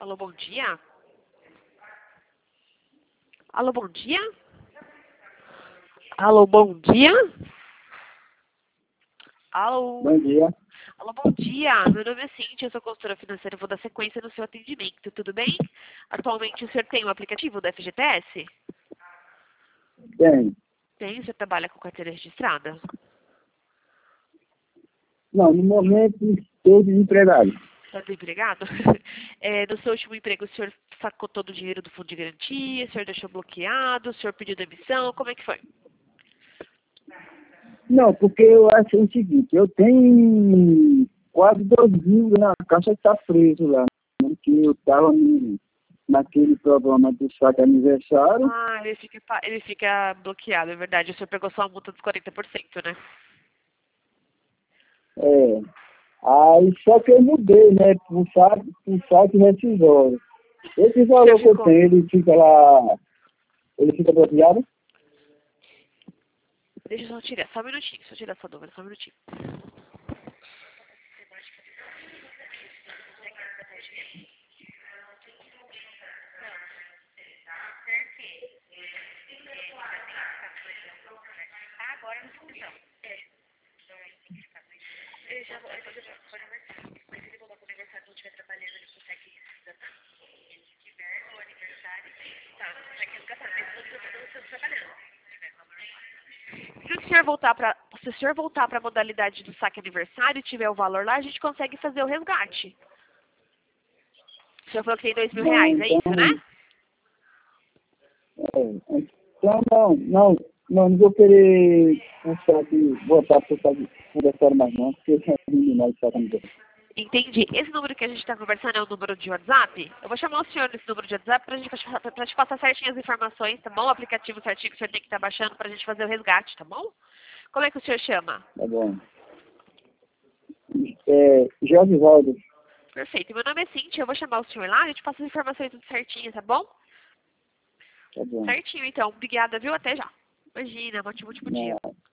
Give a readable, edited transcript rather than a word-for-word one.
Alô, bom dia? Alô, bom dia? Alô, bom dia? Alô? Bom dia. Alô, bom dia. Meu nome é Cintia, eu sou consultora financeira e vou dar sequência no seu atendimento, tudo bem? Atualmente o senhor tem um aplicativo da FGTS? Bem, Tem, o senhor trabalha com carteira registrada? não, no momento estou desempregado. Está desempregado? No seu último emprego, o senhor sacou todo o dinheiro do fundo de garantia, o senhor deixou bloqueado, o senhor pediu demissão, como é que foi? Não, porque eu acho o seguinte, eu tenho quase 2 mil na caixa que está preso lá, né, que eu estava naquele programa do saque aniversário. Ah, ele fica bloqueado, é verdade. O senhor pegou só a multa dos 40%, né? É, aí só que eu mudei, né, pro saque rescisório. Esse O senhor valor que eu ficou... tenho, ele fica lá, ele fica bloqueado? Deixa eu só tirar, só um minutinho, deixa eu tirar essa dúvida, só um minutinho. Se o senhor voltar para a modalidade do saque aniversário e tiver o valor lá, a gente consegue fazer o resgate. O senhor falou que tem R$ 2.000, Não, é isso, né? não vou querer voltar para o saque aniversário mais não, porque eu já eliminado o saque aniversário. Entendi. Esse número que a gente está conversando é o número de WhatsApp? Eu vou chamar o senhor nesse número de WhatsApp para te passar certinho as informações, tá bom? O aplicativo certinho que o senhor tem que estar baixando para a gente fazer o resgate, tá bom? Como é que o senhor chama? Tá bom. Jorge Valdo. Perfeito. Meu nome é Cintia, eu vou chamar o senhor lá e a gente passa as informações tudo certinho, tá bom? Tá bom. Certinho, então. Obrigada, viu? Até já. Imagina, um ótimo dia. Não.